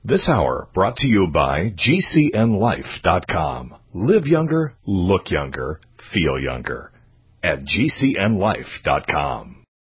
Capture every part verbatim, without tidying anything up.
This hour brought to you by G C N life dot com. Live younger, look younger, feel younger at G C N life dot com.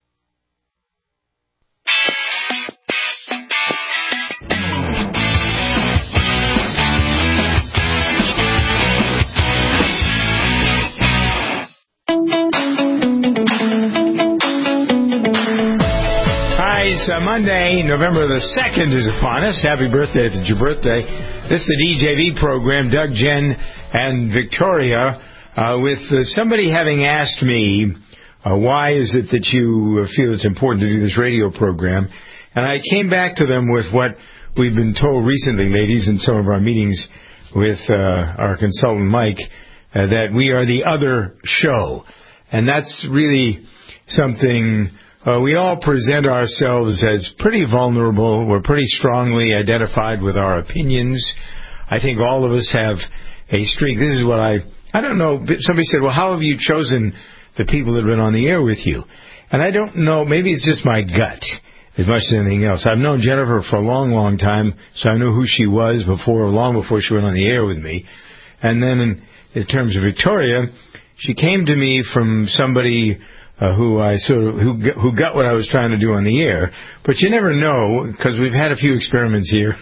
It's uh, Monday, November the second is upon us. Happy birthday if it's your birthday. This is the D J V program, Doug, Jen, and Victoria, uh, with uh, somebody having asked me, uh, why is it that you feel it's important to do this radio program? And I came back to them with what we've been told recently, ladies, in some of our meetings with uh, our consultant, Mike, uh, that we are the other show. And that's really something... Uh, we all present ourselves as pretty vulnerable. We're pretty strongly identified with our opinions. I think all of us have a streak. This is what I, I don't know. Somebody said, well, how have you chosen the people that have been on the air with you? And I don't know. Maybe it's just my gut as much as anything else. I've known Jennifer for a long, long time, so I knew who she was before, long before she went on the air with me. And then in, in terms of Victoria, she came to me from somebody... Uh, who I sort of who who got what I was trying to do on the air, but you never know because we've had a few experiments here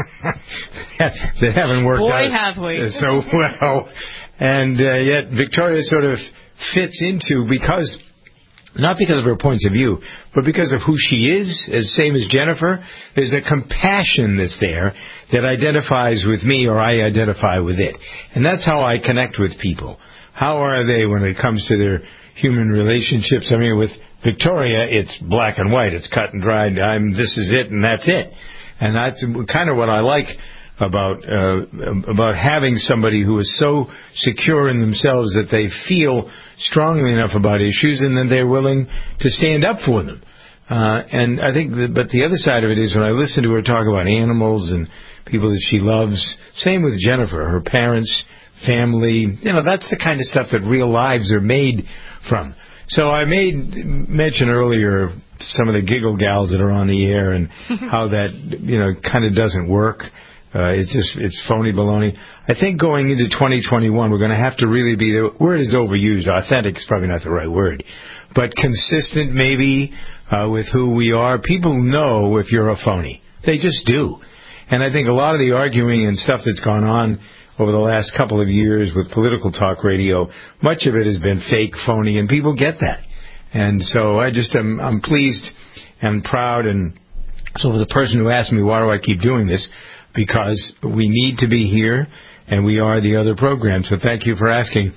that haven't worked Boy, out have we. so well, and uh, yet Victoria sort of fits into because not because of her points of view, but because of who she is, as same as Jennifer. There's a compassion that's there that identifies with me, or I identify with it, and that's how I connect with people. How are they when it comes to their human relationships? I mean, with Victoria, it's black and white. It's cut and dried. I'm, this is it, and that's it. And that's kind of what I like about uh, about having somebody who is so secure in themselves that they feel strongly enough about issues, and then they're willing to stand up for them. Uh, and I think, that, but the other side of it is when I listen to her talk about animals and people that she loves. Same with Jennifer, her parents, family. You know, that's the kind of stuff that real lives are made from. So I made mention earlier some of the giggle gals that are on the air and how that, you know, kind of doesn't work. Uh, it's just, it's phony baloney. I think going into twenty twenty-one, we're going to have to really be, the word is overused. Authentic is probably not the right word. But consistent maybe uh, with who we are. People know if you're a phony. They just do. And I think a lot of the arguing and stuff that's gone on over the last couple of years with political talk radio, much of it has been fake, phony, and people get that. And so I just am I'm pleased and proud. And so for the person who asked me, why do I keep doing this? Because we need to be here, and we are the other program. So thank you for asking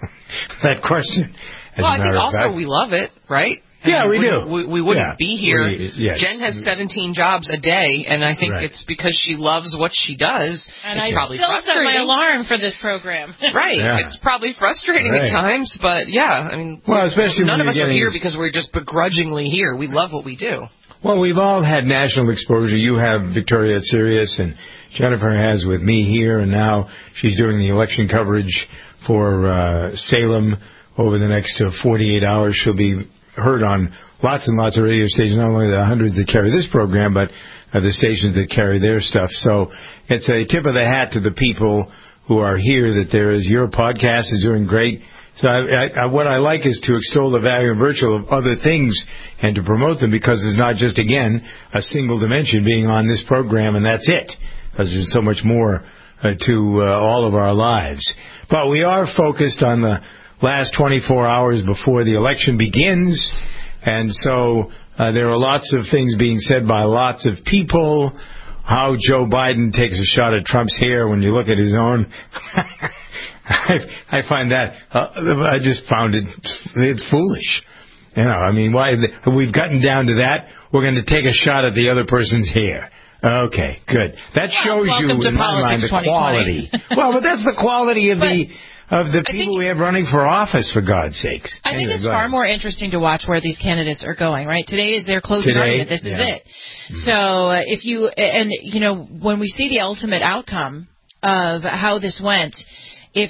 that question. As well, a I matter think of also fact. we love it, right? I yeah, mean, we, we do. We, we wouldn't yeah. be here. We, yeah. Jen has seventeen jobs a day, and I think right. it's because she loves what she does. And it's I probably still set frustrating. my alarm for this program. Right. Yeah. It's probably frustrating right. at times, but yeah, I mean, well, especially none when of us are here this... because we're just begrudgingly here. We love what we do. Well, we've all had national exposure. You have Victoria at Sirius, and Jennifer has with me here, and now she's doing the election coverage for uh, Salem over the next uh, forty-eight hours. She'll be heard on lots and lots of radio stations, not only the hundreds that carry this program, but uh, the stations that carry their stuff. So it's a tip of the hat to the people who are here that there is. Your podcast is doing great. So I, I, what I like is to extol the value and virtue of other things and to promote them, because it's not just, again, a single dimension being on this program and that's it, because there's so much more uh, to uh, all of our lives. But we are focused on the last twenty-four hours before the election begins, and so uh, there are lots of things being said by lots of people. How Joe Biden takes a shot at Trump's hair when you look at his own. I, I find that, uh, I just found it, it's foolish. You know, I mean, why, we've gotten down to that, we're going to take a shot at the other person's hair. Okay, good. That shows well, you, in my mind, the quality. Well, but that's the quality of but the of the people we have running for office, for God's sakes. I anyway, think it's far more interesting to watch where these candidates are going, right? Today is their closing Today, argument. This yeah. is it. Mm-hmm. So uh, if you, and, you know, when we see the ultimate outcome of how this went, if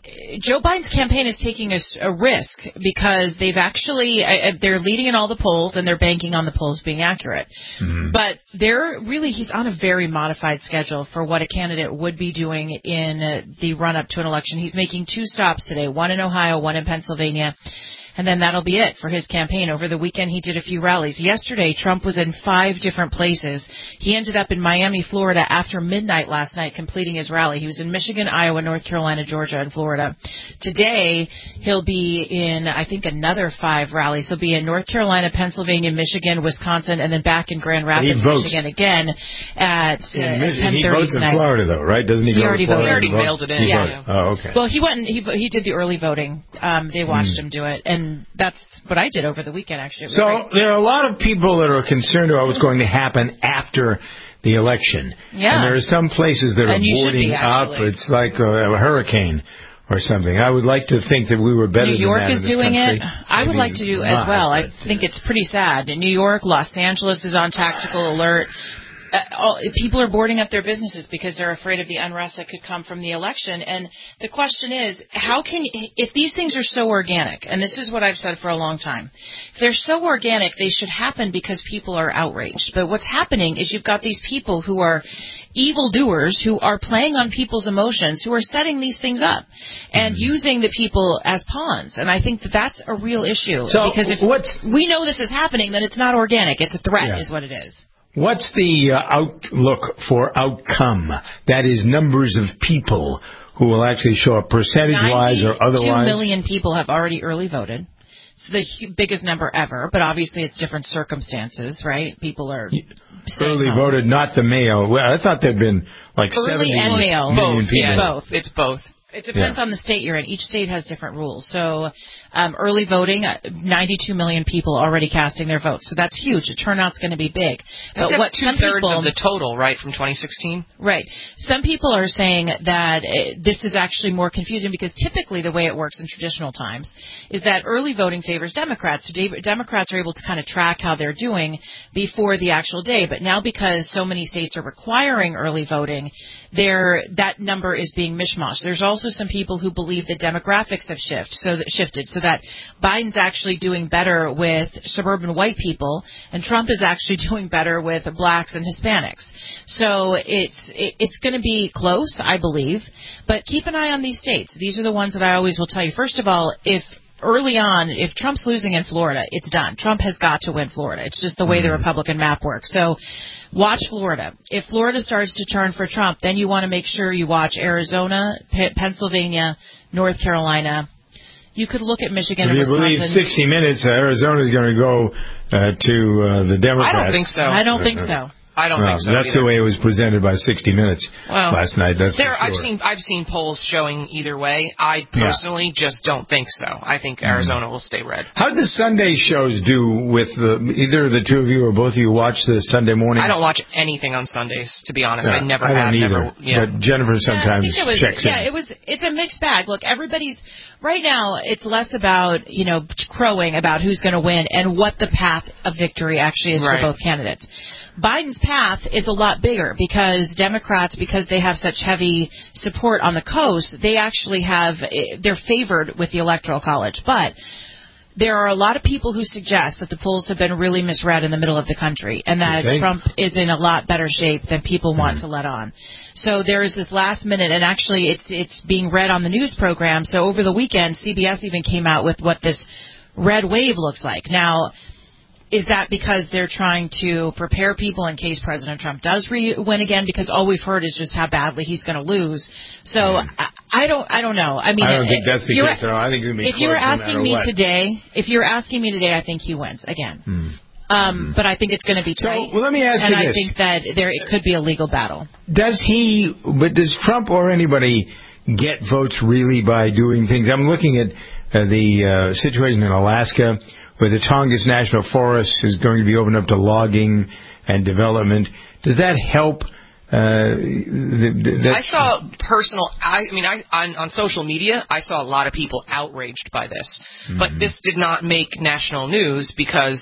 Joe Biden's campaign is taking a, a risk because they've actually uh, they're leading in all the polls and they're banking on the polls being accurate. Mm-hmm. But they're really he's on a very modified schedule for what a candidate would be doing in uh, the run up to an election. He's making two stops today, one in Ohio, one in Pennsylvania. And then that'll be it for his campaign. Over the weekend, he did a few rallies. Yesterday, Trump was in five different places. He ended up in Miami, Florida after midnight last night, completing his rally. He was in Michigan, Iowa, North Carolina, Georgia, and Florida. Today, he'll be in, I think, another five rallies. He'll be in North Carolina, Pennsylvania, Michigan, Wisconsin, and then back in Grand Rapids, Michigan again at, uh, at ten thirty tonight. He votes in Florida, though, right? Doesn't he, he go already to Florida? He already mailed it in. He yeah. Oh, okay. Well, he went and he, he did the early voting. Um, they watched mm. him do it. And And that's what I did over the weekend, actually. So great. there are a lot of people that are concerned about what's going to happen after the election. Yeah. And there are some places that are and boarding be, up. It's like a, a hurricane or something. I would like to think that we were better New York than that is in this doing country. it. I would Maybe like to do not, as well. I but, think it's pretty sad. In New York, Los Angeles is on tactical alert. Uh, all, people are boarding up their businesses because they're afraid of the unrest that could come from the election. And the question is, how can, if these things are so organic, and this is what I've said for a long time, if they're so organic, they should happen because people are outraged. But what's happening is you've got these people who are evildoers who are playing on people's emotions, who are setting these things up and mm-hmm. using the people as pawns. And I think that that's a real issue. So because if what's, we know this is happening, then it's not organic. It's a threat yeah. is what it is. What's the uh, outlook for outcome? That is, numbers of people who will actually show up percentage-wise or otherwise. ninety-two million people have already early voted. It's the hu- biggest number ever, but obviously it's different circumstances, right? People are early home. voted, not the mail. Well, I thought there'd been like early seventy and mail. million both, people. yeah, both. It's both. It depends yeah. on the state you're in. Each state has different rules. So um, early voting, ninety-two million people already casting their votes. So that's huge. The turnout's going to be big. But that's what two-thirds of the total, right, from twenty sixteen? Right. Some people are saying that uh, this is actually more confusing because typically the way it works in traditional times is that early voting favors Democrats. So de- Democrats are able to kind of track how they're doing before the actual day. But now because so many states are requiring early voting, there that number is being mishmashed. There's also some people who believe that demographics have shift, so that, shifted, so that Biden's actually doing better with suburban white people, and Trump is actually doing better with blacks and Hispanics. So it's it, it's going to be close, I believe, but keep an eye on these states. These are the ones that I always will tell you. First of all, if early on, if Trump's losing in Florida, it's done. Trump has got to win Florida. It's just the way mm-hmm. the Republican map works. So watch Florida. If Florida starts to turn for Trump, then you want to make sure you watch Arizona, P- Pennsylvania, North Carolina. You could look at Michigan if and Wisconsin. You believe sixty minutes, uh, Arizona is going to go uh, to uh, the Democrats. I don't think so. I don't think so. I don't well, think so. That's either. the way it was presented by sixty minutes well, last night. That's there. for sure. I've seen I've seen polls showing either way. I personally yeah. just don't think so. I think Arizona mm. will stay red. How did the Sunday shows do with the, either the two of you or both of you watch the Sunday morning? I don't watch anything on Sundays, to be honest. Yeah, I never I don't have. Either. Never, yeah. But Jennifer sometimes yeah, it was, checks yeah, in. Yeah, it was. It's a mixed bag. Look, everybody's right now. It's less about you know crowing about who's going to win and what the path of victory actually is right. for both candidates. Biden's path is a lot bigger because Democrats, because they have such heavy support on the coast, they actually have, they're favored with the Electoral College. But there are a lot of people who suggest that the polls have been really misread in the middle of the country and that Trump is in a lot better shape than people want mm-hmm. to let on. So there is this last minute, and actually it's it's being read on the news program. So over the weekend, C B S even came out with what this red wave looks like. Now, is that because they're trying to prepare people in case President Trump does re- win again? Because all we've heard is just how badly he's going to lose. So mm. I, I don't, I don't know. I mean, I don't think that's the case at all. I think it'll be if you were asking no me what. today, if you were asking me today, I think he wins again. Mm. Um, mm. But I think it's going to be tight. So well, let me ask and you I this: think that there it could be a legal battle. Does he? But does Trump or anybody get votes really by doing things? I'm looking at uh, the uh, situation in Alaska, where the Tongass National Forest is going to be opened up to logging and development. Does that help? Uh, the, the, I saw personal. I, I mean, I on, on social media, I saw a lot of people outraged by this. Mm-hmm. But this did not make national news because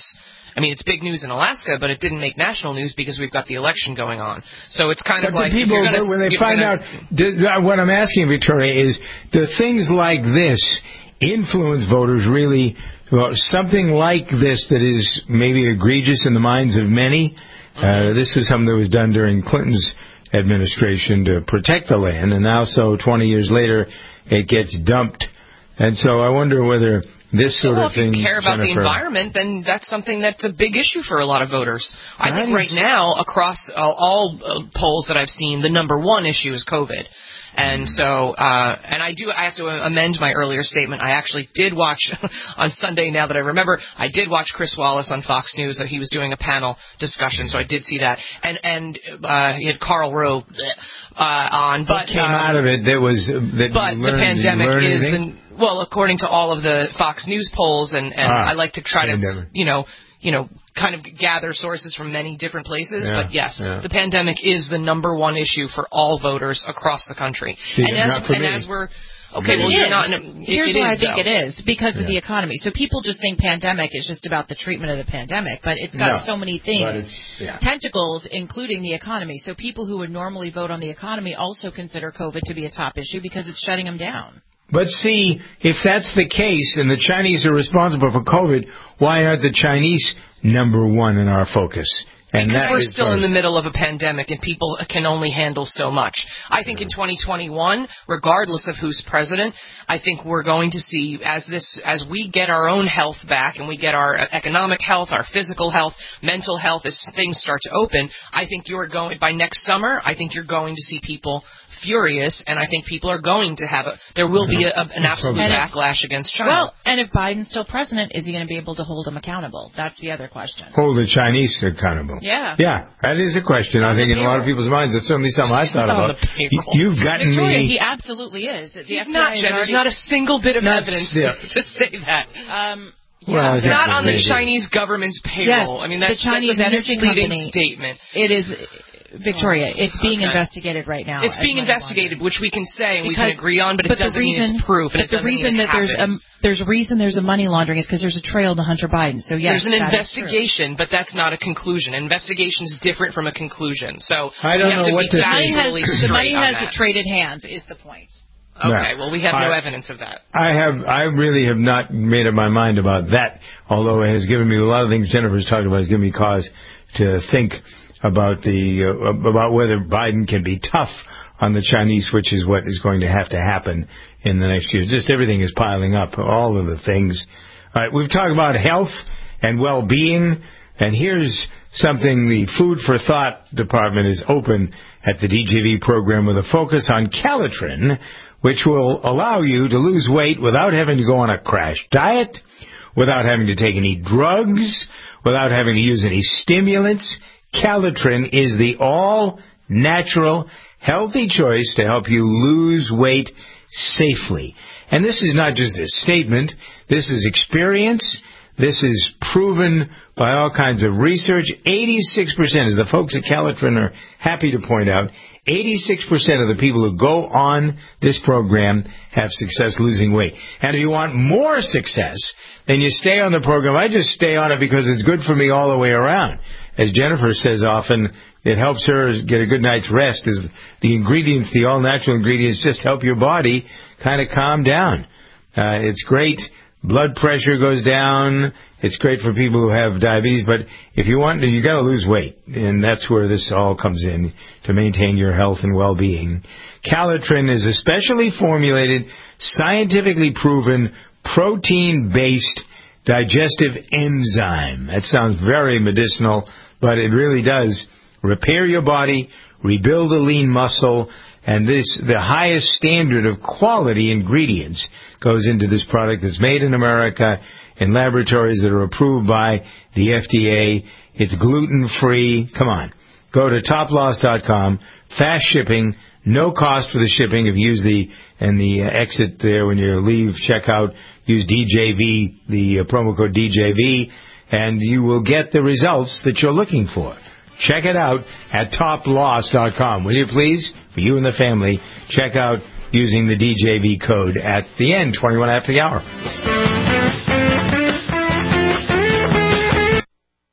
I mean, it's big news in Alaska, but it didn't make national news because we've got the election going on. So it's kind but of like the people, if you're gonna, when they find gonna, out, do, what I'm asking, Victoria, is do things like this influence voters really? Well, something like this that is maybe egregious in the minds of many. Mm-hmm. Uh, this was something that was done during Clinton's administration to protect the land, and now so twenty years later it gets dumped. And so I wonder whether this sort well, of thing... Well, if you care about Jennifer, the environment, then that's something that's a big issue for a lot of voters. I think right now, across uh, all uh, polls that I've seen, the number one issue is COVID. And so, uh, and I do, I have to amend my earlier statement. I actually did watch on Sunday, now that I remember, I did watch Chris Wallace on Fox News. So he was doing a panel discussion, so I did see that. And, and, uh, he had Karl Rove, uh, on, but. What came um, out of it that was, that But learned, the pandemic is anything? the, well, according to all of the Fox News polls, and, and ah, I like to try pandemic. to, you know, you know, kind of gather sources from many different places. Yeah, but yes, yeah. the pandemic is the number one issue for all voters across the country. See, and as and me. as we're okay, well, it you're is. not. In a, Here's it, it why is, I think though. it is because yeah. of the economy. So people just think pandemic is just about the treatment of the pandemic, but it's got no, so many things, yeah. tentacles, including the economy. So people who would normally vote on the economy also consider COVID to be a top issue because it's shutting them down. But see, if that's the case and the Chinese are responsible for COVID, why aren't the Chinese number one in our focus? And because that we're is still first. in the middle of a pandemic and people can only handle so much. I think in twenty twenty-one, regardless of who's president, I think we're going to see as this, as we get our own health back and we get our economic health, our physical health, mental health, as things start to open, I think you're going, by next summer, I think you're going to see people furious, and I think people are going to have a, there will be a, a, an absolute backlash against China. Well, and if Biden's still president, is he going to be able to hold them accountable? That's the other question. Hold the Chinese accountable. Yeah. Yeah, that is a question. I think in a lot of people's minds, it's certainly something I thought about. You've gotten Victoria, me. he absolutely is. The He's F B I not, is Jen. already... There's not a single bit of Not evidence still. to, to say that. Um, Well, it's not on the maybe. Chinese government's payroll. Yes, I mean, that's, the Chinese that's a energy misleading company. statement. It is, Victoria, it's being Okay. investigated right now. It's being investigated, which we can say and we Because- can agree on, but, but it doesn't the reason, mean it's proof. And but it doesn't the reason mean it that there's a happens. there's a reason there's a money laundering is because there's a trail to Hunter Biden. So yes, There's an that is true. investigation, but that's not a conclusion. An investigation is different from a conclusion. So I don't we have know to what be to Money think. has, factually the money straight on has that. traded hands is the point. Okay, No. well, we have no I- evidence of that. I have, I really have not made up my mind about that, although it has given me a lot of things Jennifer's talking about has given me cause to think about the, uh, about whether Biden can be tough on the Chinese, which is what is going to have to happen in the next year. Just everything is piling up, all of the things. All right, we've talked about health and well-being, and here's something the Food for Thought department is open at the D J V program with a focus on Calitrin, which will allow you to lose weight without having to go on a crash diet, without having to take any drugs, without having to use any stimulants. Calitrin is the all-natural, healthy choice to help you lose weight safely. And this is not just a statement. This is experience. This is proven by all kinds of research. eighty-six percent, as the folks at Calitrin are happy to point out, eighty-six percent of the people who go on this program have success losing weight. And if you want more success, then you stay on the program. I just stay on it because it's good for me all the way around. As Jennifer says often, it helps her get a good night's rest. Is the ingredients, the all-natural ingredients, just help your body kind of calm down. Uh, it's great. Blood pressure goes down. It's great for people who have diabetes. But if you want to, you got to lose weight, and that's where this all comes in to maintain your health and well-being. Calitrin is a specially formulated, scientifically proven, protein-based digestive enzyme. That sounds very medicinal, but it really does repair your body, rebuild a lean muscle, and this, the highest standard of quality ingredients goes into this product that's made in America in laboratories that are approved by the F D A. It's gluten-free. Come on. Go to top loss dot com. Fast shipping. No cost for the shipping. If you use the, and the uh, exit there when you leave checkout, use D J V, the uh, promo code D J V, and you will get the results that you're looking for. Check it out at top loss dot com. Will you please, for you and the family, check out using the D J V code at the end, twenty-one after the hour.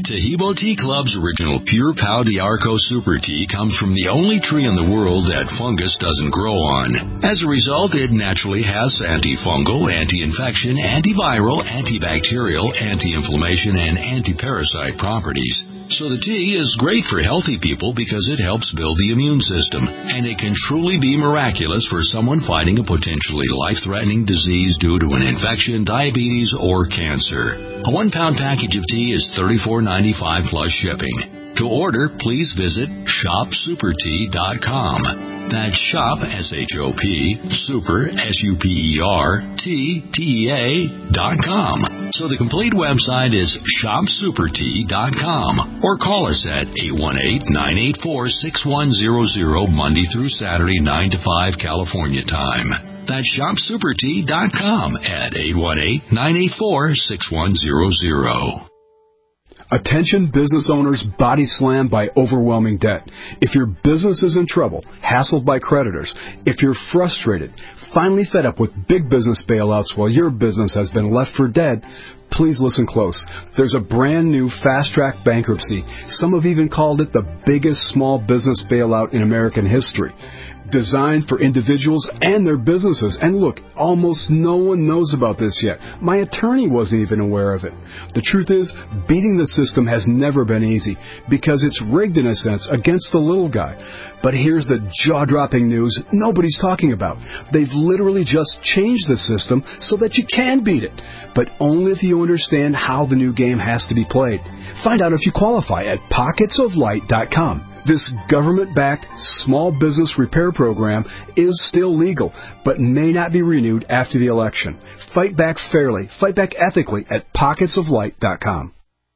Tahibo Tea Club's original Pure Pau d'Arco Super Tea comes from the only tree in the world that fungus doesn't grow on. As a result, it naturally has antifungal, anti-infection, antiviral, antibacterial, anti-inflammation, and anti-parasite properties. So the tea is great for healthy people because it helps build the immune system, and it can truly be miraculous for someone fighting a potentially life-threatening disease due to an infection, diabetes, or cancer. A one-pound package of tea is thirty-four ninety-five plus shipping. To order, please visit shop super tea dot com. That's shop, S H O P, super, S U P E R, T, T E A, dot com. So the complete website is shop super tea dot com. Or call us at eight one eight, nine eight four, six one zero zero Monday through Saturday, nine to five California time. That's shop super tea dot com at eight one eight, nine eight four, six one zero zero. Attention business owners body slammed by overwhelming debt. If your business is in trouble, hassled by creditors, if you're frustrated, finally fed up with big business bailouts while your business has been left for dead, please listen close. There's a brand new fast-track bankruptcy. Some have even called it the biggest small business bailout in American history. Designed for individuals and their businesses. And look, almost no one knows about this yet. My attorney wasn't even aware of it. The truth is, beating the system has never been easy because it's rigged in a sense against the little guy. But here's the jaw-dropping news nobody's talking about. They've literally just changed the system so that you can beat it, but only if you understand how the new game has to be played. Find out if you qualify at pockets of light dot com. This government-backed small business repair program is still legal, but may not be renewed after the election. Fight back fairly, fight back ethically at pockets of light dot com.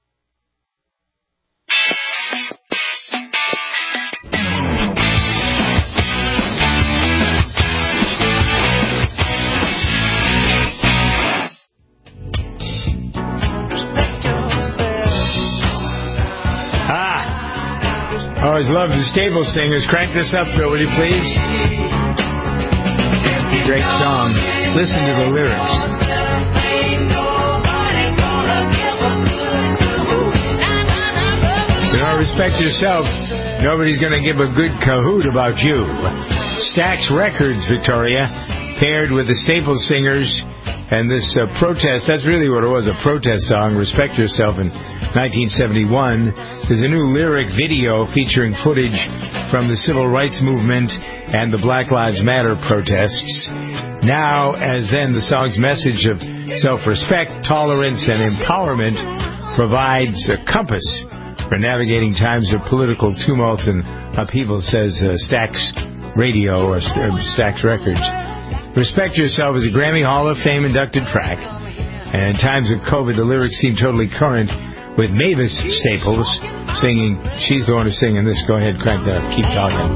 Always love the Stable Singers. Crank this up, Phil, will you please? Great song. Listen to the lyrics. You know, respect yourself. Nobody's going to give a good cahoot about you. Stax Records, Victoria, paired with the Stable Singers and this uh, protest. That's really what it was, a protest song, Respect Yourself, in nineteen seventy-one. There's a new lyric video featuring footage from the civil rights movement and the Black Lives Matter protests. Now, as then, the song's message of self-respect, tolerance, and empowerment provides a compass for navigating times of political tumult and upheaval, says uh, Stax Radio or uh, Stax Records. Respect Yourself is a Grammy Hall of Fame inducted track, and in times of COVID, the lyrics seem totally current, with Mavis Staples singing. She's the one who's singing this. Go ahead, crank that up. Keep talking.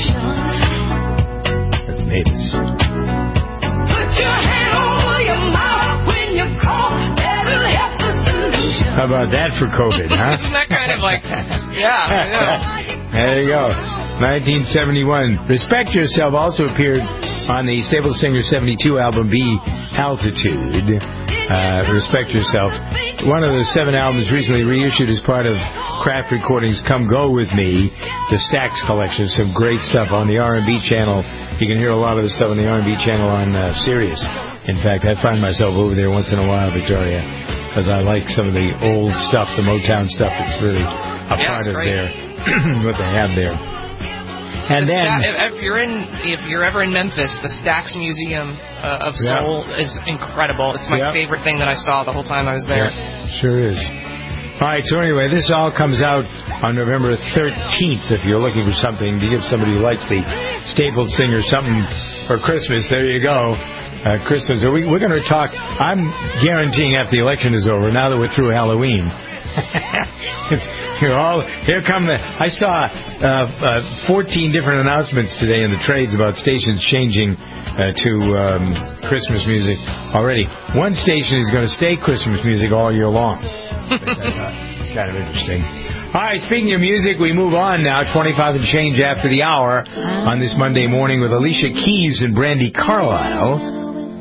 That's Mavis. Put your hand over your mouth when you call. That'll help the solution. How about that for COVID, huh? Isn't that kind of like, yeah, I know. There you go. nineteen seventy-one. Respect Yourself also appeared on the Stable Singer seventy-two album B, Altitude. Uh, Respect Yourself. One of the seven albums recently reissued as part of Kraft Recordings' Come Go With Me, the Stax collection. Some great stuff on the R and B channel. You can hear a lot of the stuff on the R and B channel on uh, Sirius. In fact, I find myself over there once in a while, Victoria, because I like some of the old stuff, the Motown stuff. It's really a yeah, part of great. their what they have there. And the then, Sta- if you're in, if you're ever in Memphis, the Stax Museum uh, of Soul yeah. is incredible. It's my yep. favorite thing that I saw the whole time I was there. Yeah, sure is. All right, so anyway, this all comes out on November thirteenth. If you're looking for something to give somebody who likes the Stable Singer something for Christmas, there you go. Uh, Christmas. We, we're going to talk. I'm guaranteeing after the election is over, now that we're through Halloween. You're all, here come the, I saw uh, uh, fourteen different announcements today in the trades about stations changing uh, to um, Christmas music already. One station is going to stay Christmas music all year long. It's kind of interesting. All right, speaking of music, we move on now, twenty-five and change after the hour on this Monday morning with Alicia Keys and Brandi Carlile.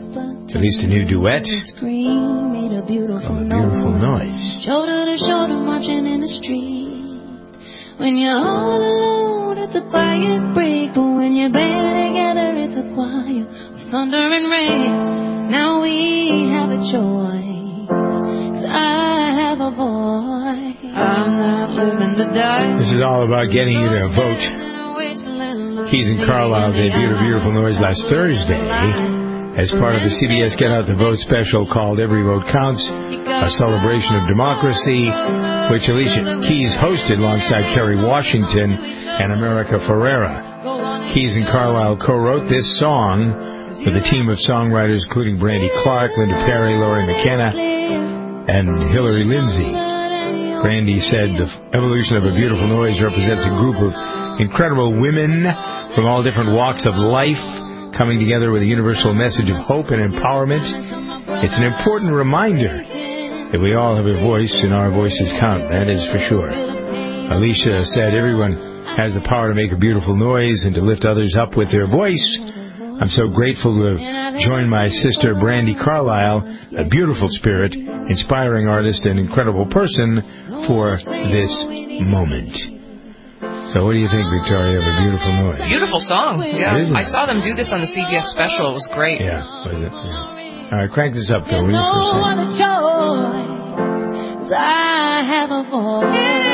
at least a new duet made a beautiful, of a beautiful noise. Shoulder to shoulder marching in the street. When you're all alone, it's a quiet break. But when you're band together, it's a choir of thunder and rain. Now we have a choice, 'cause I have a voice. I'm not living to die. This is all about getting you to vote. Keys and Carlisle debuted a beautiful noise last Thursday as part of the C B S Get Out the Vote special called Every Vote Counts, a celebration of democracy, which Alicia Keys hosted alongside Kerry Washington and America Ferrera. Keys and Carlisle co-wrote this song with a team of songwriters including Brandy Clark, Linda Perry, Laurie McKenna, and Hillary Lindsay. Brandy said the evolution of A Beautiful Noise represents a group of incredible women from all different walks of life coming together with a universal message of hope and empowerment. It's an important reminder that we all have a voice and our voices count. That is for sure. Alicia said everyone has the power to make a beautiful noise and to lift others up with their voice. I'm so grateful to have joined my sister Brandy Carlisle, a beautiful spirit, inspiring artist, and incredible person for this moment. So what do you think, Victoria, of A Beautiful Noise? Beautiful song, yeah. Isn't I it? saw them do this on the C B S special. It was great. Yeah, was it? Yeah. All right, crank this up, Bill. Will you, No for a second? other choice, 'cause I have a voice.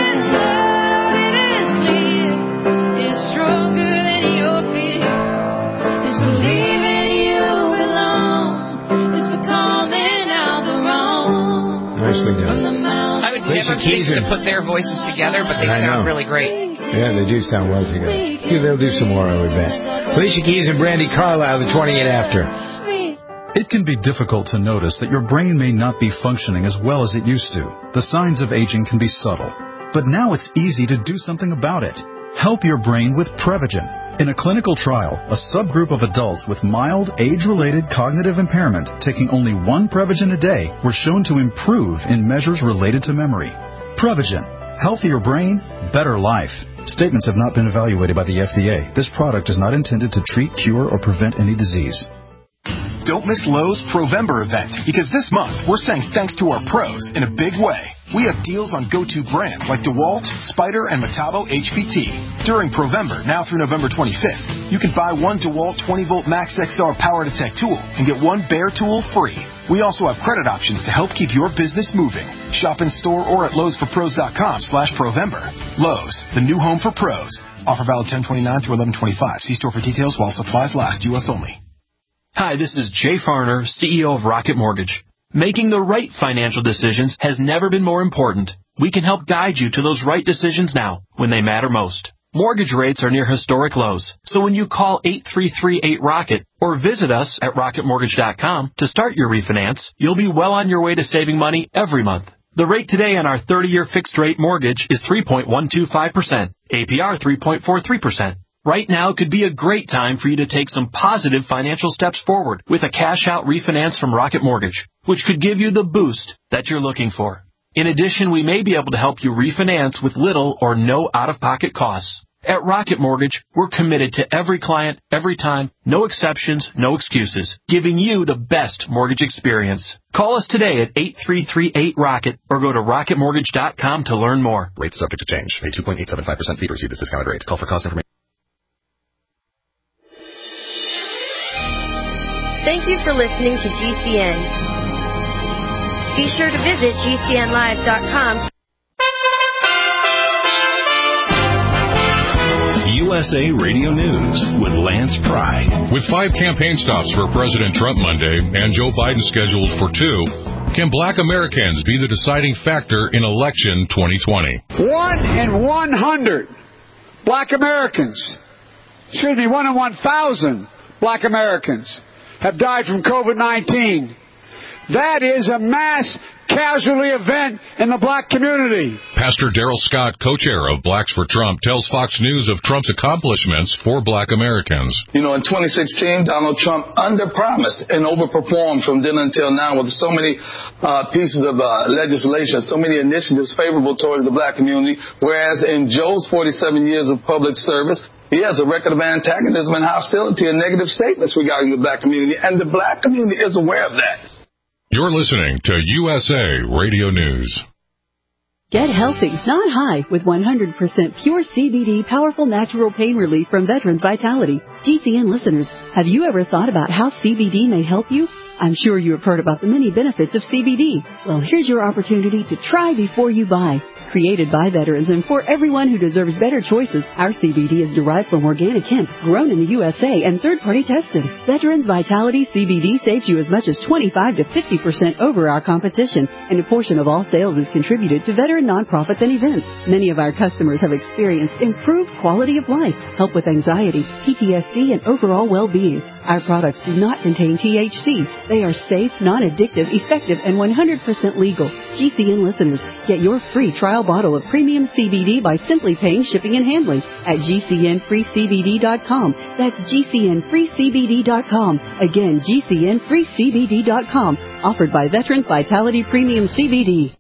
It is clear, it's stronger than your fear. It's believing you belong. It's for calling out the wrong. Nicely done. From the mountain. I would Alicia never think Keys to and- put their voices together, but they I sound know. really great. Yeah, they do sound well together. Yeah, they'll do some more, I would bet. Alicia Keys and Brandy Carlisle, the twenty-eight after. It can be difficult to notice that your brain may not be functioning as well as it used to. The signs of aging can be subtle. But now it's easy to do something about it. Help your brain with Prevagen. In a clinical trial, a subgroup of adults with mild age-related cognitive impairment taking only one Prevagen a day were shown to improve in measures related to memory. Prevagen. Healthier brain, better life. Statements have not been evaluated by the F D A. This product is not intended to treat, cure, or prevent any disease. Don't miss Lowe's Provember event, because this month we're saying thanks to our pros in a big way. We have deals on go-to brands like DeWalt, Spyder, and Metabo H P T. During Provember, now through November twenty-fifth, you can buy one DeWalt twenty volt Max X R Power Detect tool and get one Bear tool free. We also have credit options to help keep your business moving. Shop in store or at Lowe's For Pros dot com slash Provember. Lowe's, the new home for pros. Offer valid ten twenty-nine through eleven twenty-five. See store for details while supplies last. U S only. Hi, this is Jay Farner, C E O of Rocket Mortgage. Making the right financial decisions has never been more important. We can help guide you to those right decisions now, when they matter most. Mortgage rates are near historic lows, so when you call eight three three eight ROCKET or visit us at rocket mortgage dot com to start your refinance, you'll be well on your way to saving money every month. The rate today on our thirty-year fixed-rate mortgage is three point one two five percent, A P R three point four three percent. Right now could be a great time for you to take some positive financial steps forward with a cash-out refinance from Rocket Mortgage, which could give you the boost that you're looking for. In addition, we may be able to help you refinance with little or no out-of-pocket costs. At Rocket Mortgage, we're committed to every client, every time, no exceptions, no excuses, giving you the best mortgage experience. Call us today at eight three three eight ROCKET or go to rocket mortgage dot com to learn more. Rates subject to change. Pay two point eight seven five percent fee to receive this discounted rate. Call for cost information. Thank you for listening to G C N. Be sure to visit G C N live dot com. U S A Radio News with Lance Pry. With five campaign stops for President Trump Monday and Joe Biden scheduled for two, can black Americans be the deciding factor in election twenty twenty? One in one hundred black Americans, excuse me, one in one thousand black Americans have died from COVID nineteen. That is a mass casualty event in the black community. Pastor Darrell Scott, co-chair of Blacks for Trump, tells Fox News of Trump's accomplishments for black Americans. You know, in twenty sixteen, Donald Trump underpromised and overperformed from then until now with so many uh, pieces of uh, legislation, so many initiatives favorable towards the black community, whereas in Joe's forty-seven years of public service, He has a record of antagonism and hostility and negative statements regarding the black community, and the black community is aware of that. You're listening to U S A Radio News. Get healthy, not high, with one hundred percent pure C B D powerful natural pain relief from Veterans Vitality. G C N listeners, have you ever thought about how C B D may help you? I'm sure you have heard about the many benefits of C B D. Well, here's your opportunity to try before you buy. Created by veterans and for everyone who deserves better choices, our C B D is derived from organic hemp, grown in the U S A and third-party tested. Veterans Vitality C B D saves you as much as twenty-five to fifty percent over our competition, and a portion of all sales is contributed to veteran nonprofits and events. Many of our customers have experienced improved quality of life, help with anxiety, P T S D, and overall well-being. Our products do not contain T H C. They are safe, non-addictive, effective, and one hundred percent legal. G C N listeners, get your free trial bottle of premium C B D by simply paying shipping and handling at G C N free C B D dot com. That's G C N free C B D dot com. Again, G C N free C B D dot com. Offered by Veterans Vitality Premium C B D.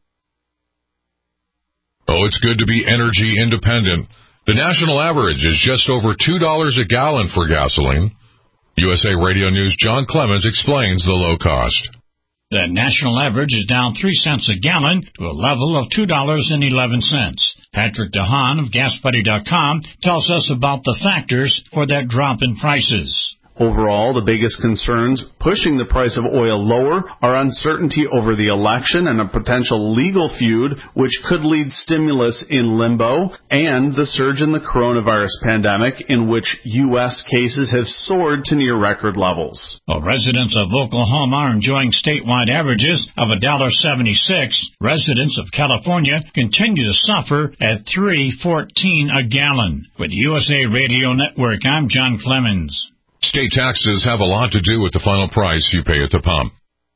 Oh, it's good to be energy independent. The national average is just over two dollars a gallon for gasoline. U S A Radio News' John Clemens explains the low cost. The national average is down three cents a gallon to a level of two dollars and eleven cents. Patrick DeHaan of Gas Buddy dot com tells us about the factors for that drop in prices. Overall, the biggest concerns pushing the price of oil lower are uncertainty over the election and a potential legal feud, which could lead stimulus in limbo, and the surge in the coronavirus pandemic, in which U S cases have soared to near record levels. Well, residents of Oklahoma are enjoying statewide averages of one dollar and seventy-six cents. Residents of California continue to suffer at three dollars and fourteen cents a gallon. With the U S A Radio Network, I'm John Clemens. State taxes have a lot to do with the final price you pay at the pump.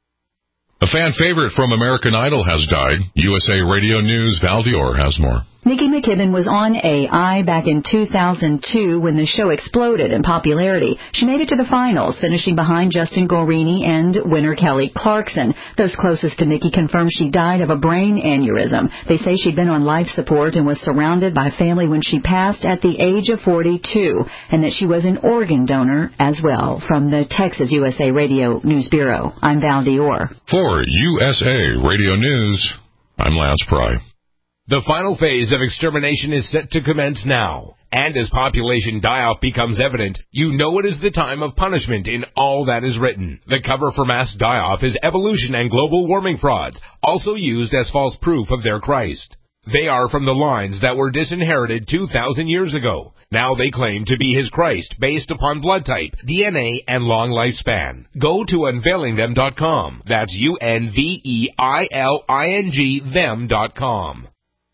A fan favorite from American Idol has died. U S A Radio News' Val Dior has more. Nikki McKibben was on A I back in two thousand two when the show exploded in popularity. She made it to the finals, finishing behind Justin Guarini and winner Kelly Clarkson. Those closest to Nikki confirmed she died of a brain aneurysm. They say she'd been on life support and was surrounded by family when she passed at the age of forty-two, and that she was an organ donor as well. From the Texas U S A Radio News Bureau, I'm Val Dior. For U S A Radio News, I'm Lance Pry. The final phase of extermination is set to commence now. And as population die-off becomes evident, you know it is the time of punishment in all that is written. The cover for mass die-off is evolution and global warming frauds, also used as false proof of their Christ. They are from the lines that were disinherited two thousand years ago. Now they claim to be his Christ based upon blood type, D N A, and long lifespan. Go to unveiling them dot com. That's U N V E I L I N G them dot com.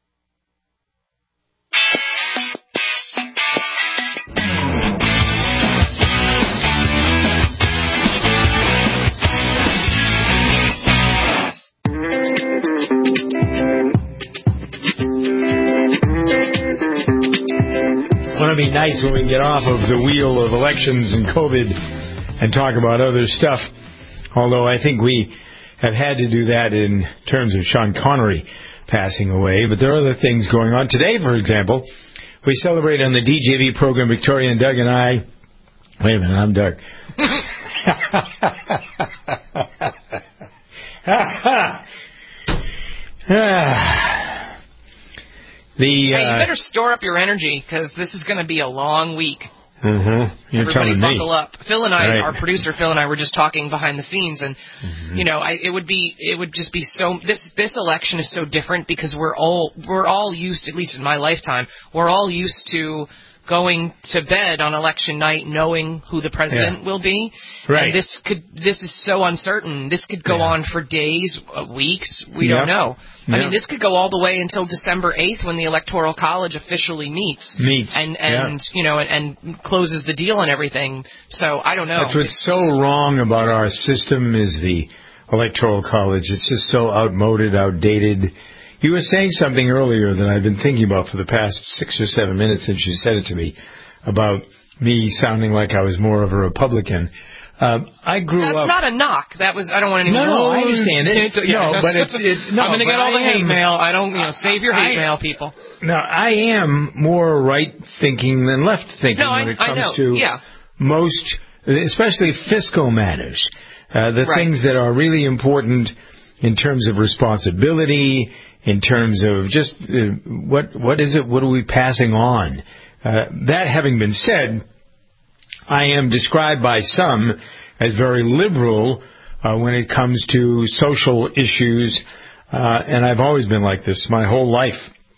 It's going to be nice when we get off of the wheel of elections and COVID and talk about other stuff. Although I think we have had to do that in terms of Sean Connery passing away. But there are other things going on. Today, for example, we celebrate on the D J V program, Victoria and Doug and I. Wait a minute, I'm Doug. The, uh, hey, you better store up your energy, because this is going to be a long week. Mm-hmm. You're Everybody telling buckle me. up. Phil and I, right. our producer Phil and I, were just talking behind the scenes, and mm-hmm. you know, I, it would be, it would just be so. This this election is so different because we're all we're all used, at least in my lifetime, we're all used to going to bed on election night knowing who the president yeah. will be. Right. And this could this is so uncertain. This could go yeah. on for days, weeks. We yep. don't know. Yep. I mean, this could go all the way until December eighth when the Electoral College officially meets. Meets. And, and yeah. you know, and, and closes the deal and everything. So, I don't know. That's what's it's, so wrong about our system is the Electoral College. It's just so outmoded, outdated. You were saying something earlier that I've been thinking about for the past six or seven minutes since you said it to me, about me sounding like I was more of a Republican. Um, I grew That's up. That's not a knock. That was. I don't want anyone. No, no, I understand it. Yeah, no, but it's. It, no, I'm going to get all the I hate am, mail. I don't. You know, save your hate I, mail, people. No, I am more right thinking than left thinking no, when I, it comes I know. to yeah. most, especially fiscal matters. Uh, the right. things that are really important in terms of responsibility, in terms of just uh, what what is it? What are we passing on? Uh, that having been said, I am described by some as very liberal uh, when it comes to social issues, uh, and I've always been like this my whole life.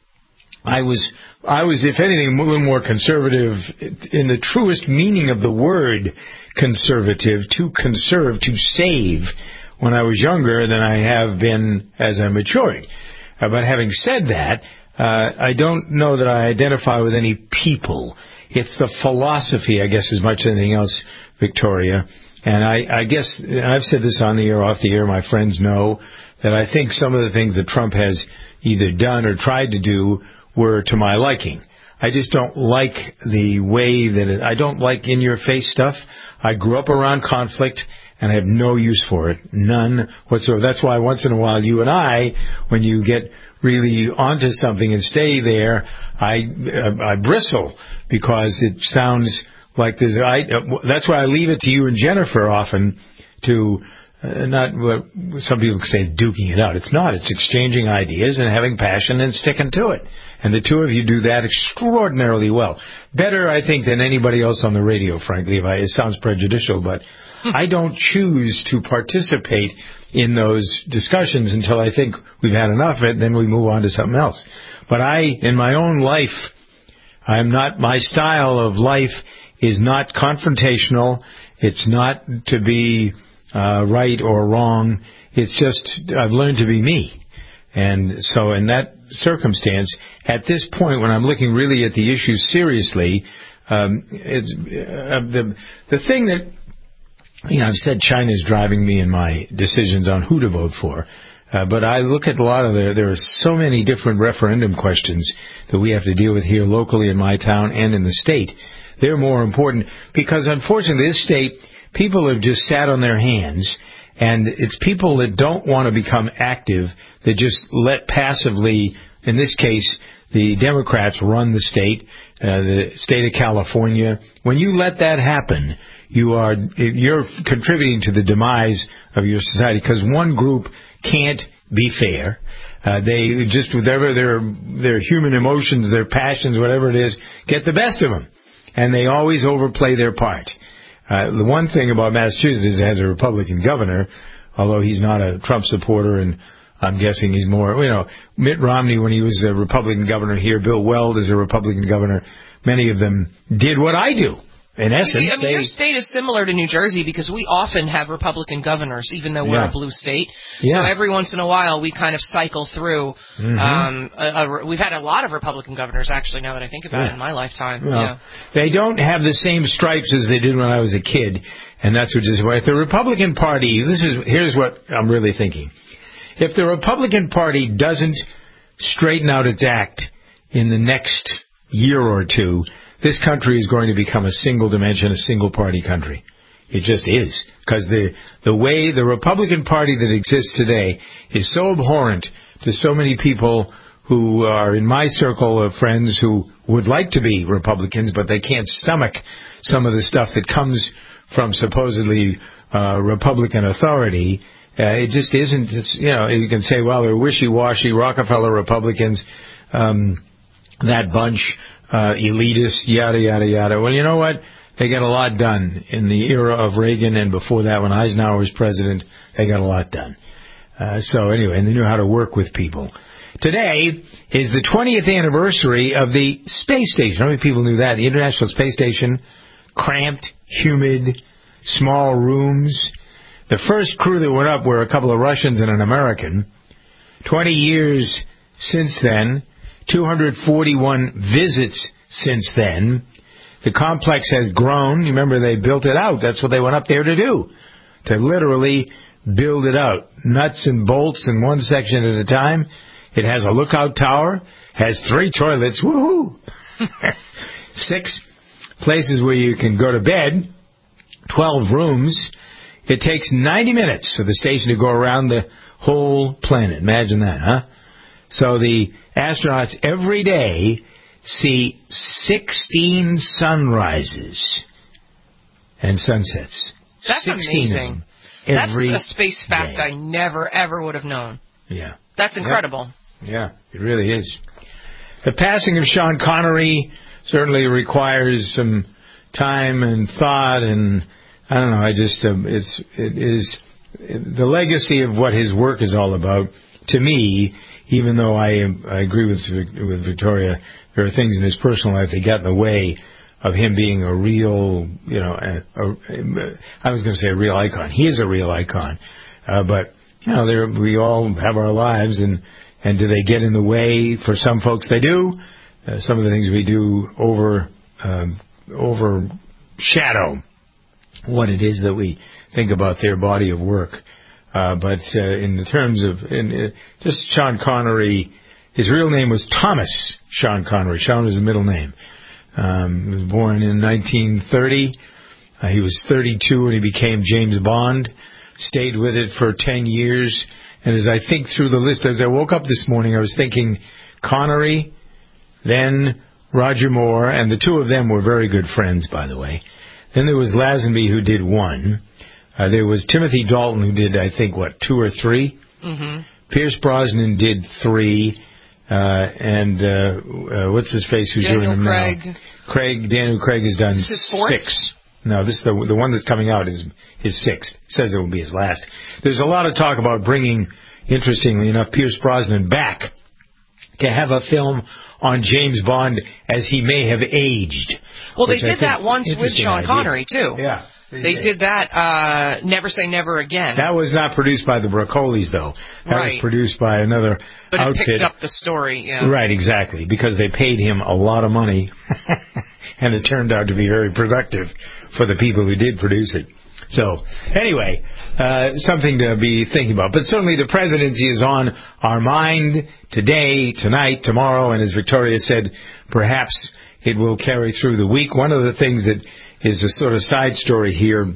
I was, I was, if anything, a little more conservative in the truest meaning of the word conservative, to conserve, to save, when I was younger than I have been as I matured. Uh, but having said that, uh, I don't know that I identify with any people. It's the philosophy, I guess, as much as anything else, Victoria. And I, I guess, and I've said this on the air, off the air, my friends know that I think some of the things that Trump has either done or tried to do were to my liking. I just don't like the way that it, I don't like in-your-face stuff. I grew up around conflict, and I have no use for it. None whatsoever. That's why once in a while you and I, when you get really onto something and stay there, I, I bristle because it sounds like there's, I, that's why I leave it to you and Jennifer often to uh, not what some people say duking it out. It's not. It's exchanging ideas and having passion and sticking to it. And the two of you do that extraordinarily well. Better, I think, than anybody else on the radio, frankly. If I, it sounds prejudicial, but I don't choose to participate in those discussions until I think we've had enough of it, and then we move on to something else. But I, in my own life, I'm not, my style of life is not confrontational. It's not to be uh, right or wrong. It's just, I've learned to be me. And so in that circumstance, at this point, when I'm looking really at the issue seriously, um, it's, uh, the the thing that, you know, I've said China's driving me in my decisions on who to vote for. Uh, but I look at a lot of the, there are so many different referendum questions that we have to deal with here locally in my town and in the state. They're more important because, unfortunately, this state, people have just sat on their hands, and it's people that don't want to become active that just let passively, in this case, the Democrats run the state, uh, the state of California. When you let that happen, you are you're contributing to the demise of your society because one group can't be fair. Uh, they just, whatever their their human emotions, their passions, whatever it is, get the best of them, and they always overplay their part. Uh, the one thing about Massachusetts is it has a Republican governor, although he's not a Trump supporter, and I'm guessing he's more, you know, Mitt Romney when he was a Republican governor here, Bill Weld is a Republican governor. Many of them did what I do. In essence, I mean, they, your state is similar to New Jersey because we often have Republican governors, even though we're yeah. a blue state. Yeah. So every once in a while, we kind of cycle through. Mm-hmm. Um, a, a, we've had a lot of Republican governors, actually, now that I think about yeah. it, in my lifetime. Well, yeah. They don't have the same stripes as they did when I was a kid, and that's which is why if the Republican Party, this is here's what I'm really thinking. If the Republican Party doesn't straighten out its act in the next year or two, this country is going to become a single dimension, a single party country. It just is. Because the, the way the Republican Party that exists today is so abhorrent to so many people who are in my circle of friends who would like to be Republicans, but they can't stomach some of the stuff that comes from supposedly uh, Republican authority. Uh, it just isn't, it's, you know, you can say, well, they're wishy-washy, Rockefeller Republicans, um, that bunch, uh, elitist, yada, yada, yada. Well, you know what? They got a lot done in the era of Reagan, and before that, when Eisenhower was president, they got a lot done. Uh, so anyway, and they knew how to work with people. Today is the twentieth anniversary of the space station. How many people knew that? The International Space Station, cramped, humid, small rooms. The first crew that went up were a couple of Russians and an American. Twenty years since then, two hundred forty-one visits since then. The complex has grown. Remember, they built it out. That's what they went up there to do, to literally build it out. Nuts and bolts in one section at a time. It has a lookout tower, has three toilets, woohoo! Six places where you can go to bed. twelve rooms. It takes ninety minutes for the station to go around the whole planet. Imagine that, huh? So the astronauts every day see sixteen sunrises and sunsets. That's amazing. That's a space fact I never, ever would have known. Yeah. That's incredible. Yeah, yeah, it really is. The passing of Sean Connery certainly requires some time and thought, and I don't know, I just, um, it's, it is, it, the legacy of what his work is all about, to me, even though I, I agree with, with Victoria, there are things in his personal life that got in the way of him being a real, you know, a, a, I was going to say a real icon. He is a real icon. Uh, but, you know, there, we all have our lives, and, and do they get in the way? For some folks, they do. Uh, some of the things we do over, um, overshadow what it is that we think about their body of work. Uh, but uh, in the terms of, in, uh, just Sean Connery, his real name was Thomas Sean Connery. Sean was his middle name. Um, he was born in nineteen thirty. Uh, he was thirty-two when he became James Bond. Stayed with it for ten years. And as I think through the list, as I woke up this morning, I was thinking Connery, then Roger Moore, and the two of them were very good friends, by the way. Then there was Lazenby, who did one. Uh, there was Timothy Dalton, who did, I think, what, two or three? Mm-hmm. Pierce Brosnan did three. Uh, and, uh, uh, what's his face who's Daniel doing them Craig. now? Craig. Daniel Craig has done This is fourth? six. No, this is the, the one that's coming out is his sixth. Says it will be his last. There's a lot of talk about bringing, interestingly enough, Pierce Brosnan back to have a film on James Bond as he may have aged. Well, they did that once with Sean idea. Connery, too. Yeah. They did that, uh, Never Say Never Again. That was not produced by the Broccolis, though. That Right. was produced by another But it outfit. picked up the story, yeah. Right, exactly, because they paid him a lot of money, and it turned out to be very productive for the people who did produce it. So, anyway, uh, something to be thinking about. But certainly the presidency is on our mind today, tonight, tomorrow, and as Victoria said, perhaps it will carry through the week. One of the things that is a sort of side story here,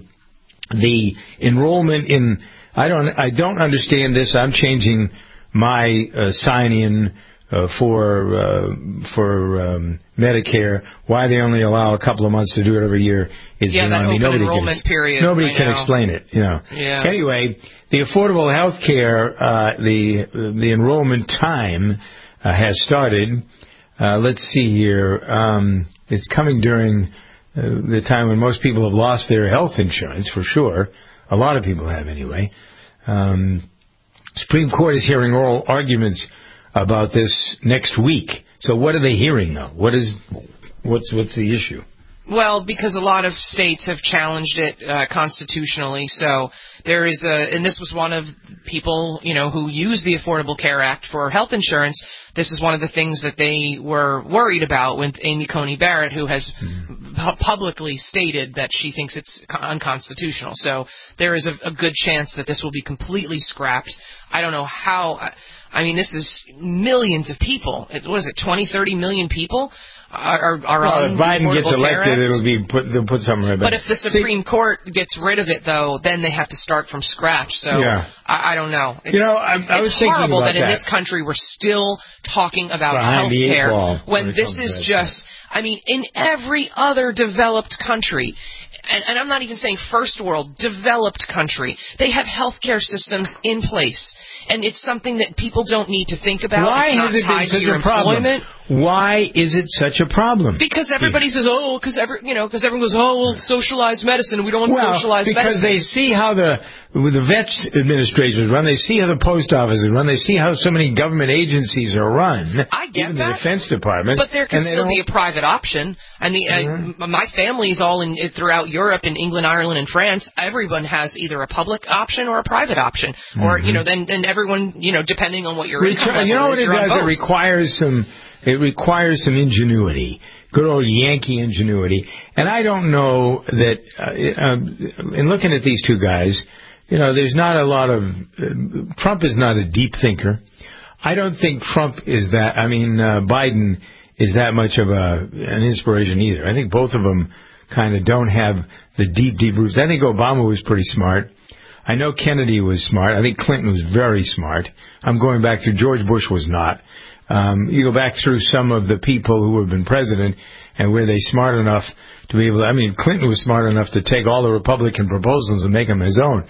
the enrollment in, I don't I don't understand this. I'm changing my uh, sign-in uh, for uh, for um, Medicare. Why they only allow a couple of months to do it every year is Yeah, that beyond me. open Nobody enrollment can, period. Nobody I can know. explain it, you know. Yeah. Anyway, the Affordable Health Care, uh, the, the enrollment time uh, has started. Uh, let's see here. Um, it's coming during uh, the time when most people have lost their health insurance, for sure. A lot of people have, anyway. Um, Supreme Court is hearing oral arguments about this next week. So what are they hearing, though? What is what's what's the issue? Well, because a lot of states have challenged it uh, constitutionally, so there is a, and this was one of people, you know, who use the Affordable Care Act for health insurance. This is one of the things that they were worried about with Amy Coney Barrett, who has mm-hmm. pu- publicly stated that she thinks it's unconstitutional. So there is a, a good chance that this will be completely scrapped. I don't know how. I mean, this is millions of people. It, what is it, twenty, thirty million people? Are, are well, on if Biden gets elected, it'll be put. They'll put something right back. But if the Supreme See, Court gets rid of it, though, then they have to start from scratch. So yeah. I, I don't know. It's, you know, I, I was it's thinking horrible about that in that. this country we're still talking about Behind health care when, when this is just. I mean, in every other developed country. And, and I'm not even saying first world, developed country. They have healthcare systems in place. And it's something that people don't need to think about. Why it's not has it tied been such to your a problem? employment. Why is it such a problem? Because everybody says, oh, because every, you know, because everyone goes, oh, well, socialized medicine. We don't want well, socialized because medicine. Because they see how the with the vets administrations run. They see how the post office is run. They see how so many government agencies are run. I get even that. the Defense Department. But there can still don't... be a private option. And the mm-hmm. uh, my family's all in throughout Europe, in England, Ireland, and France. Everyone has either a public option or a private option, mm-hmm. or you know, then then everyone, you know, depending on what your Which, income level you know is, what it you're does? on It both. requires some. It requires some ingenuity. Good old Yankee ingenuity. And I don't know that, uh, uh, in looking at these two guys, you know, there's not a lot of, uh, Trump is not a deep thinker. I don't think Trump is that, I mean, uh, Biden is that much of a an inspiration either. I think both of them kind of don't have the deep, deep roots. I think Obama was pretty smart. I know Kennedy was smart. I think Clinton was very smart. I'm going back through George Bush was not. Um, you go back through some of the people who have been president, and were they smart enough to be able to, I mean, Clinton was smart enough to take all the Republican proposals and make them his own.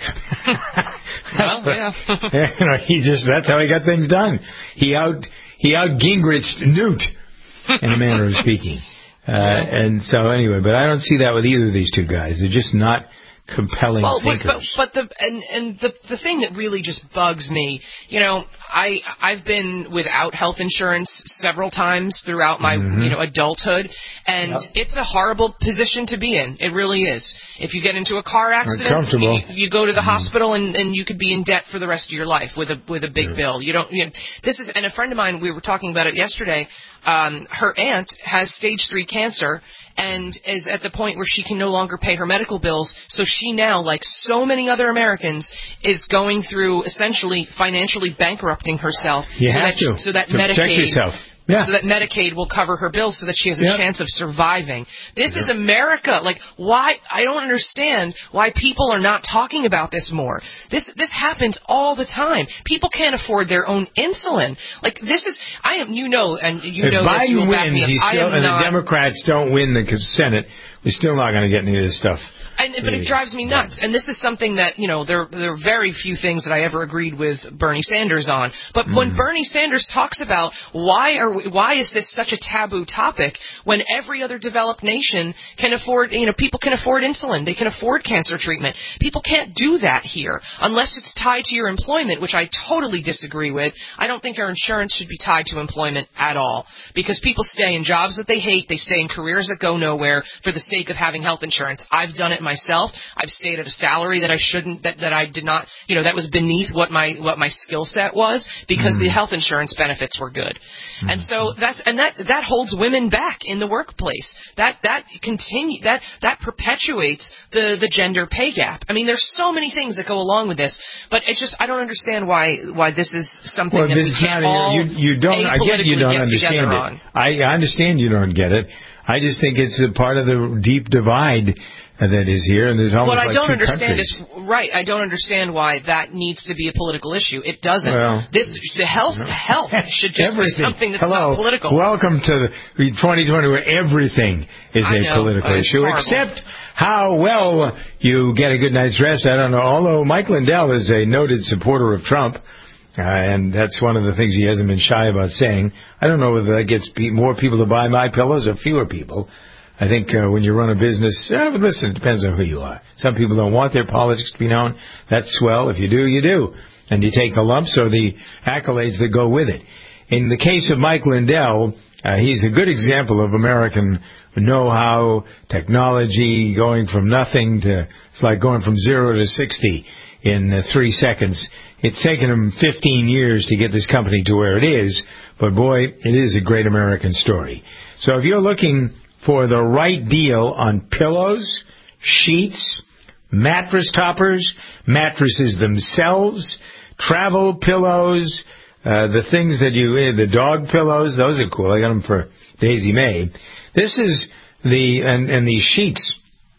Well, yeah. You know, he just, that's how he got things done. He out, he out Gingrich'd Newt, in a manner of speaking. Uh, and so anyway, but I don't see that with either of these two guys. They're just not compelling well, thinkers. But, but the and and the the thing that really just bugs me, you know, I I've been without health insurance several times throughout my Mm-hmm. you know adulthood, and Yep. it's a horrible position to be in. It really is. If you get into a car accident, Uncomfortable. you, you go to the Mhm. hospital and, and you could be in debt for the rest of your life with a with a big Yeah. bill. You don't. You know, this is and a friend of mine. We were talking about it yesterday. Um, her aunt has stage three cancer and is at the point where she can no longer pay her medical bills. So she now, like so many other Americans, is going through essentially financially bankrupting herself. You so have that, to, So that to protect Medicaid. yourself. Yeah. So that Medicaid will cover her bills so that she has a Yep. chance of surviving. This is America. Like, why? I don't understand why people are not talking about this more. This this happens all the time. People can't afford their own insulin. Like, this is, I am, you know, and you If know this, Biden you'll back wins, me up. he's I still, am and not, the Democrats don't win the Senate, we're still not going to get any of this stuff. And, but it drives me nuts. And this is something that, you know, there, there are very few things that I ever agreed with Bernie Sanders on. But Mm. when Bernie Sanders talks about why are we, why is this such a taboo topic when every other developed nation can afford, you know, people can afford insulin, they can afford cancer treatment. People can't do that here unless it's tied to your employment, which I totally disagree with. I don't think our insurance should be tied to employment at all because people stay in jobs that they hate, they stay in careers that go nowhere for the sake of having health insurance. I've done it myself. I've stayed at a salary that I shouldn't, that, that I did not, you know, that was beneath what my what my skill set was because Mm. the health insurance benefits were good. Mm. And so that's and that that holds women back in the workplace. That that continue that that perpetuates the the gender pay gap. I mean, there's so many things that go along with this, but it's just I don't understand why why this is something Well, that we it's can't not, all you, you don't, I get you apolitically don't get understand together it. on. I, I understand you don't get it. I just think it's a part of the deep divide that is here, and there's almost What I like don't two understand countries. is right. I don't understand why that needs to be a political issue. It doesn't. Well, this the health health should just be everything. something that's Hello. not political. Welcome to the twenty twenty where everything is I a know, political but it's issue, horrible. except how well you get a good night's rest. I don't know. Although Mike Lindell is a noted supporter of Trump, uh, and that's one of the things he hasn't been shy about saying. I don't know whether that gets pe- more people to buy my pillows or fewer people. I think uh, when you run a business, uh, but listen, it depends on who you are. Some people don't want their politics to be known. That's swell. If you do, you do. And you take the lumps or the accolades that go with it. In the case of Mike Lindell, uh, he's a good example of American know-how, technology, going from nothing to, it's like going from zero to sixty in uh, three seconds. It's taken him fifteen years to get this company to where it is, but boy, it is a great American story. So if you're looking for the right deal on pillows, sheets, mattress toppers, mattresses themselves, travel pillows, uh, the things that you, uh, the dog pillows, those are cool. I got them for Daisy May. This is the, and, and these sheets,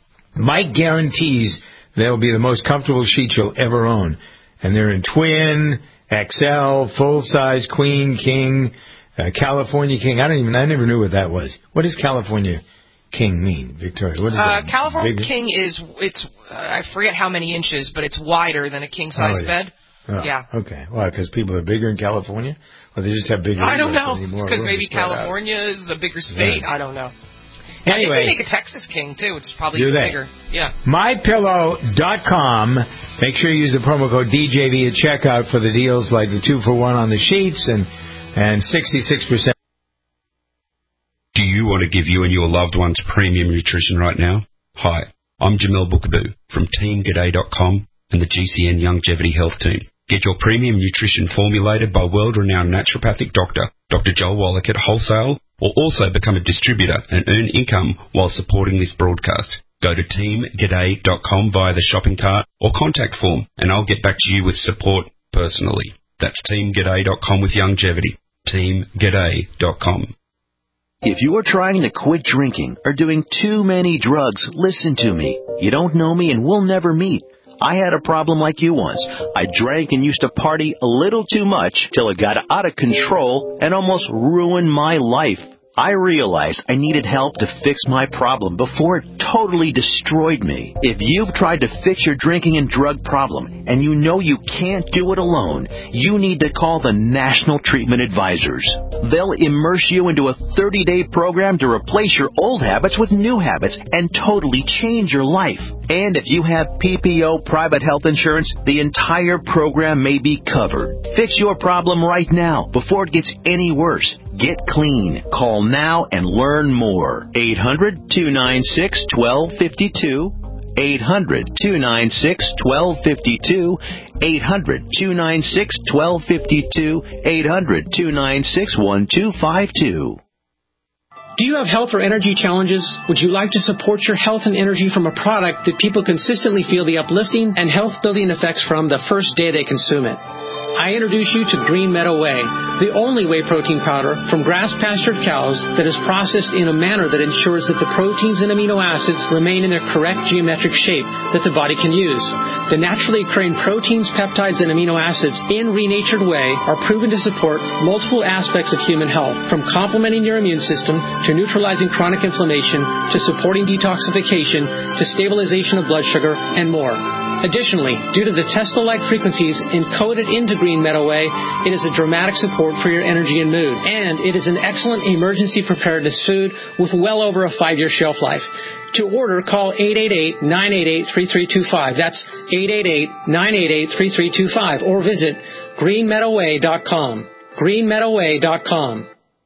Mike guarantees they'll be the most comfortable sheets you'll ever own. And they're in twin, X L, full size, queen, king, Uh, California King. I don't even. I never knew what that was. What does California King mean, Victoria? What is Uh, that? California Big? King is it's uh, I forget how many inches, but it's wider than a king size Oh, yeah. bed. Oh, Yeah. Okay. Why? Because people are bigger in California, or they just have bigger. I don't windows know and need more because room to maybe spread out? California is a bigger state. Yes. I don't know. Anyway. I think they make a Texas King too, which is probably Do even they? bigger. Yeah. my pillow dot com. Make sure you use the promo code D J V at checkout for the deals like the two for one on the sheets and and sixty-six percent. Do you want to give you and your loved ones premium nutrition right now? Hi, I'm Jamel Bookaboo from Team G'day dot com and the G C N Longevity Health Team. Get your premium nutrition formulated by world-renowned naturopathic doctor, Doctor Joel Wallach at wholesale, or also become a distributor and earn income while supporting this broadcast. Go to Team G'day dot com via the shopping cart or contact form, and I'll get back to you with support personally. That's Team G'day dot com with longevity. Team G'day dot com. If you're trying to quit drinking or doing too many drugs, listen to me. You don't know me and we'll never meet. I had a problem like you once. I drank and used to party a little too much till it got out of control and almost ruined my life. I realized I needed help to fix my problem before it totally destroyed me. If you've tried to fix your drinking and drug problem and you know you can't do it alone, you need to call the National Treatment Advisors. They'll immerse you into a thirty-day program to replace your old habits with new habits and totally change your life. And if you have P P O private health insurance, the entire program may be covered. Fix your problem right now before it gets any worse. Get clean. Call now and learn more. eight hundred, two nine six, one two five two. eight hundred, two nine six, one two five two. eight hundred, two nine six, one two five two. eight hundred, two nine six, one two five two. Do you have health or energy challenges? Would you like to support your health and energy from a product that people consistently feel the uplifting and health-building effects from the first day they consume it? I introduce you to Green Meadow Whey, the only whey protein powder from grass-pastured cows that is processed in a manner that ensures that the proteins and amino acids remain in their correct geometric shape that the body can use. The naturally occurring proteins, peptides, and amino acids in renatured whey are proven to support multiple aspects of human health, from complementing your immune system to neutralizing chronic inflammation to supporting detoxification to stabilization of blood sugar and more. Additionally, due to the Tesla-like frequencies encoded into Green Meadow Whey, it is a dramatic support for your energy and mood. And it is an excellent emergency preparedness food with well over a five-year shelf life. To order, call eight eight eight, nine eight eight, three three two five. That's eight eight eight, nine eight eight, three three two five. Or visit green meadow whey dot com. green meadow whey dot com.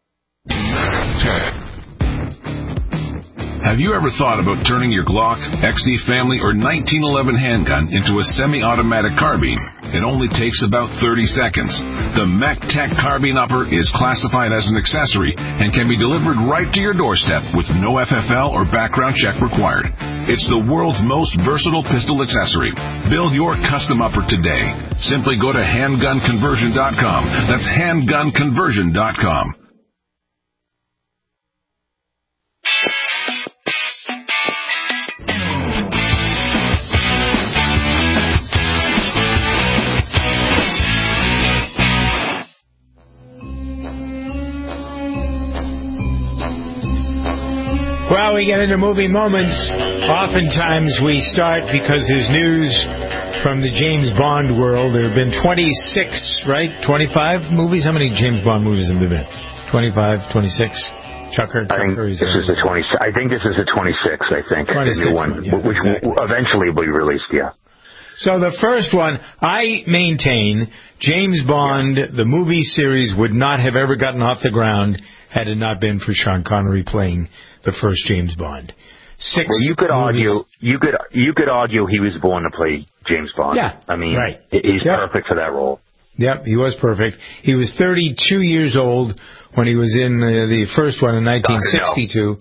Have you ever thought about turning your Glock, X D Family, or nineteen eleven handgun into a semi-automatic carbine? It only takes about thirty seconds. The MechTech Carbine Upper is classified as an accessory and can be delivered right to your doorstep with no F F L or background check required. It's the world's most versatile pistol accessory. Build your custom upper today. Simply go to handgun conversion dot com. That's handgun conversion dot com. Well, we get into movie moments. Oftentimes we start because there's news from the James Bond world. There have been twenty-six, right? twenty-five movies? How many James Bond movies have there been? twenty-five, twenty-six? Chucker? I think this is the twenty. I think this is the twenty-six. I think twenty-six, the new one, yeah, which exactly. will eventually will be released. Yeah. So the first one, I maintain James Bond, the movie series, would not have ever gotten off the ground had it not been for Sean Connery playing the first James Bond. Six well, you could movies. argue you could you could argue he was born to play James Bond. Yeah, I mean, right. he's yep. perfect for that role. Yep, he was perfect. He was thirty-two years old when he was in the, the first one in nineteen sixty-two,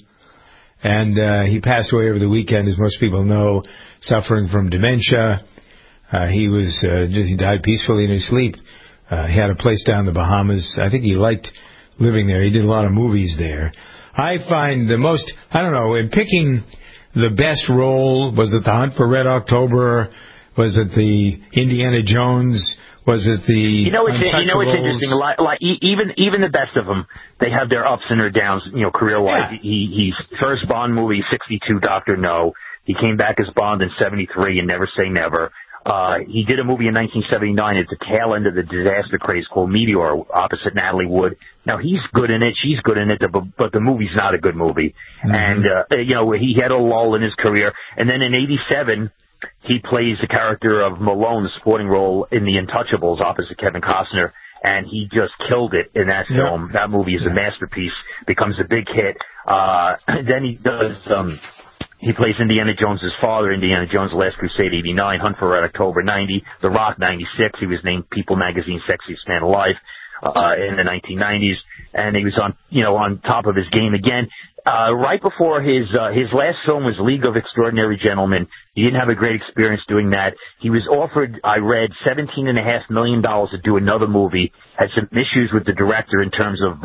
and uh, he passed away over the weekend, as most people know, suffering from dementia. Uh, he was uh, he died peacefully in his sleep. Uh, he had a place down in the Bahamas. I think he liked living there. He did a lot of movies there. I find the most, I don't know, in picking the best role, was it The Hunt for Red October? Was it the Indiana Jones? Was it the You know, it's, you know, it's Untouchables? interesting. Like, like e- even even the best of them, they have their ups and their downs. You know, career wise. Yeah. He he's first Bond movie, sixty-two, Doctor No. He came back as Bond in seventy-three, and Never Say Never. Uh, he did a movie in nineteen seventy-nine at the tail end of the disaster craze called Meteor, opposite Natalie Wood. Now, he's good in it, she's good in it, but, but the movie's not a good movie. Mm-hmm. And, uh, you know, he had a lull in his career. And then in eighty-seven, he plays the character of Malone, the supporting role in The Untouchables, opposite Kevin Costner. And he just killed it in that Yeah. film. That movie is a masterpiece, becomes a big hit. Uh, then he does, um, He plays Indiana Jones' father, Indiana Jones, The Last Crusade, eighty-nine, Hunt for Red October, ninety, The Rock, ninety-six. He was named People Magazine Sexiest Man Alive uh, in the nineteen nineties, and he was on, you know, on top of his game again. Uh, right before his uh, his last film was League of Extraordinary Gentlemen. He didn't have a great experience doing that. He was offered, I read, seventeen and a half million dollars to do another movie. Had some issues with the director in terms of uh,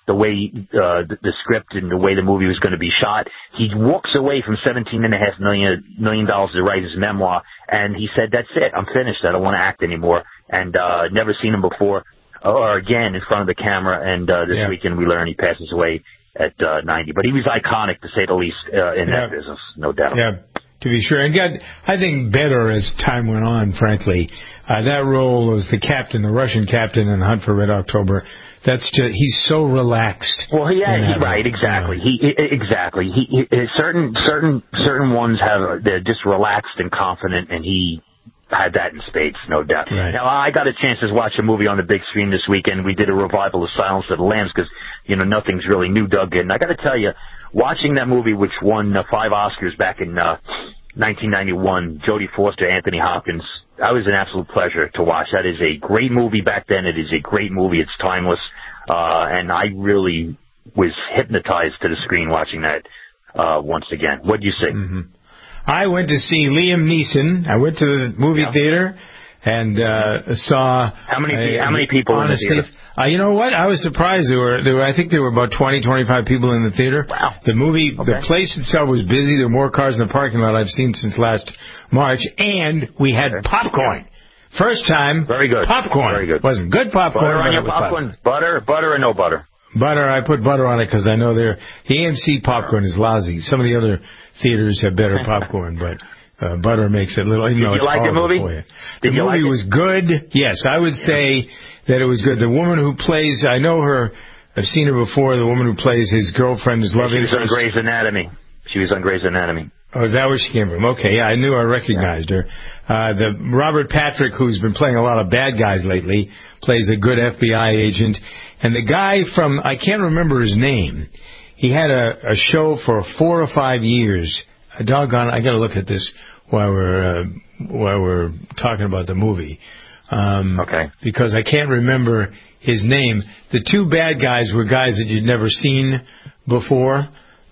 the way uh, the, the script and the way the movie was going to be shot. He walks away from seventeen and a half million million dollars to write his memoir, and he said, "That's it. I'm finished. I don't want to act anymore." And uh, never seen him before or again in front of the camera. And uh, this yeah. weekend we learned he passes away at uh, ninety. But he was iconic, to say the least, uh, in yeah. that business, no doubt. Yeah. To be sure. And got, I think, better as time went on, frankly. Uh, that role as the captain, the Russian captain in Hunt for Red October, that's just, he's so relaxed. Well, yeah, he, right, exactly. Yeah. He, he exactly. He, he certain certain certain ones have they're just relaxed and confident, and he had that in spades, no doubt. Right. Now, I got a chance to watch a movie on the big screen this weekend. We did a revival of Silence of the Lambs because, you know, nothing's really new, Doug. And I got to tell you, watching that movie, which won uh, five Oscars back in uh, nineteen ninety-one, Jodie Foster, Anthony Hopkins, that was an absolute pleasure to watch. That is a great movie back then. It is a great movie. It's timeless. Uh, and I really was hypnotized to the screen watching that uh, once again. What do you say? Mm-hmm. I went to see Liam Neeson. I went to the movie yeah. theater and uh, saw. How many? Uh, how many people honestly, in the theater? Uh, you know what? I was surprised. There were, there were. I think there were about twenty, twenty-five people in the theater. Wow. The movie, okay. the place itself was busy. There were more cars in the parking lot I've seen since last March, and we had okay. popcorn. First time. Very good. Popcorn. Very good. Wasn't good popcorn. Butter on your popcorn. Butter, butter, or no butter. Butter. I put butter on it because I know they're, the A M C popcorn is lousy. Some of the other theaters have better popcorn, but. Uh, butter makes it a little, even Did though it's you like the movie? For you. Did the you movie like was good. Yes, I would say that it was good. The woman who plays, I know her, I've seen her before. The woman who plays his girlfriend is loving. She was on Grey's Anatomy. She was on Grey's Anatomy. Oh, is that where she came from? Okay, yeah, I knew I recognized her. Uh, the Robert Patrick, who's been playing a lot of bad guys lately, plays a good F B I agent. And the guy from, I can't remember his name. He had a, a show for four or five years. A doggone, I got to look at this while we're uh, while we're talking about the movie. Um, okay. Because I can't remember his name. The two bad guys were guys that you'd never seen before.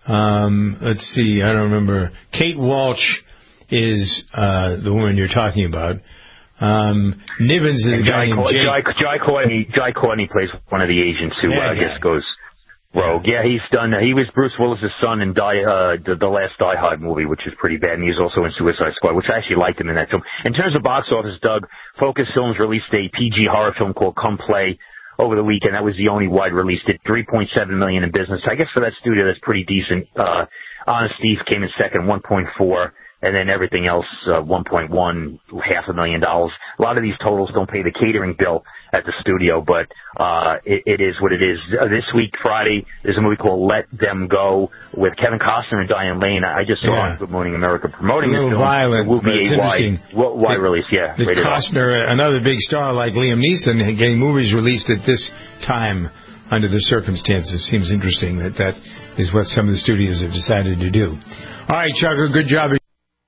Um, let's see, I don't remember. Kate Walsh is uh, the woman you're talking about. Um, Nibbins is and a guy Jai named Co- Jake. Jai, Jai Courtney. Jai Courtney plays one of the agents who uh, I guess goes rogue. Yeah, he's done. Uh, he was Bruce Willis's son in Die, uh, the, the last Die Hard movie, which is pretty bad. And he was also in Suicide Squad, which I actually liked him in that film. In terms of box office, Doug, Focus Films released a P G horror film called Come Play over the weekend. That was the only wide release. Did three point seven million dollars in business. I guess for that studio, that's pretty decent. Uh, Honest Thief came in second, one point four. And then everything else, uh, one point one, half a million dollars. A lot of these totals don't pay the catering bill at the studio, but uh, it, it is what it is. Uh, this week, Friday, there's a movie called Let Them Go with Kevin Costner and Diane Lane. I just saw yeah. on Good Morning America promoting a this film. Violent, it will be a wide, wide the, release, yeah. The Costner, another big star like Liam Neeson, getting movies released at this time under the circumstances. Seems interesting that that is what some of the studios have decided to do. All right, Chucker, good job.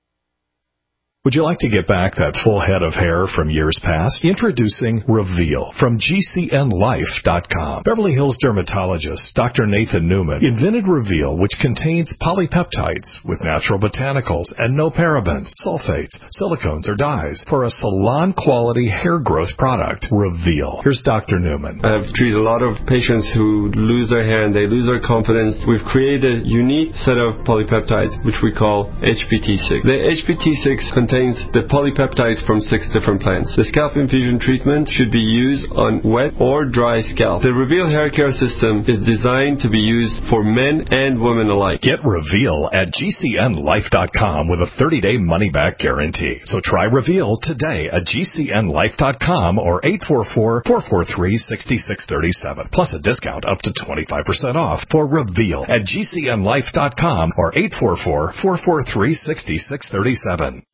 Would you like to get back that full head of hair from years past? Introducing Reveal from G C N life dot com. Beverly Hills dermatologist Doctor Nathan Newman invented Reveal, which contains polypeptides with natural botanicals and no parabens, sulfates, silicones, or dyes for a salon-quality hair growth product. Reveal. Here's Doctor Newman. I've treated a lot of patients who lose their hair and they lose their confidence. We've created a unique set of polypeptides, which we call H P T six. The H P T six contains contains the polypeptides from six different plants. The scalp infusion treatment should be used on wet or dry scalp. The Reveal hair care system is designed to be used for men and women alike. Get Reveal at G C N life dot com with a thirty-day money-back guarantee. So try Reveal today at G C N life dot com or eight four four, four four three, six six three seven. Plus a discount up to twenty-five percent off for Reveal at G C N life dot com or eight four four, four four three, six six three seven.